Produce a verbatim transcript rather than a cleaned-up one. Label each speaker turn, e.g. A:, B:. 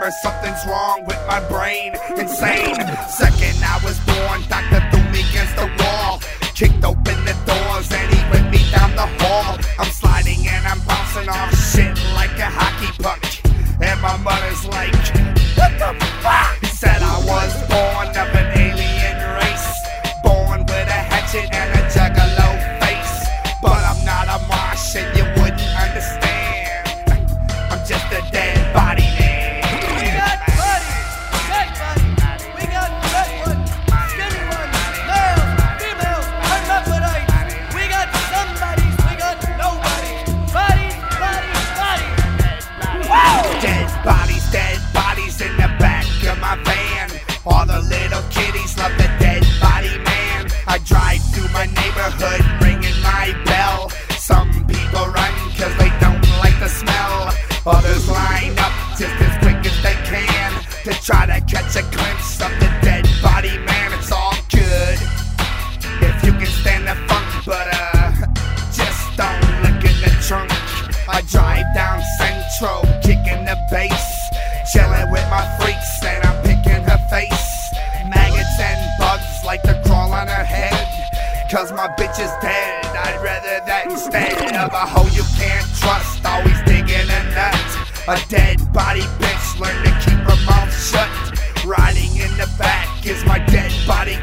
A: remember something's wrong with my brain. Insane. Second I was born, doctor threw me against the wall, kicked open the doors and he went me down the hall. I'm sliding and I'm bouncing off shit like a hockey puck, and my mother's like, what the fuck? He said I was born of an alien race, born with a hatchet and a juggalo face. But I'm not a Martian, you wouldn't understand. I'm just a dead body man.
B: We got bodies, dead bodies. We got red ones, skinny ones, males, females, hermaphrodites. We got somebodies, we got nobodies. Bodies, bodies, bodies. Woo!
A: Dead bodies, dead bodies in the back of my van. All the little kiddies love the dead body man. I drive through my neighborhood ringing my bell. Some people run cause they don't like the smell. Others line up just as quick as they can to try to catch a glimpse of the dead body man. It's all good if you can stand the funk, but uh, just don't look in the trunk. I drive down Central, kicking the bass, chilling with my freaks, and I'm picking her face. Maggots and bugs like to crawl on her head, cause my bitch is dead. I'd rather that instead of a hoe you can't trust, always digging a nut. A dead body bitch, learn to keep her mouth shut. Riding in the back is my dead body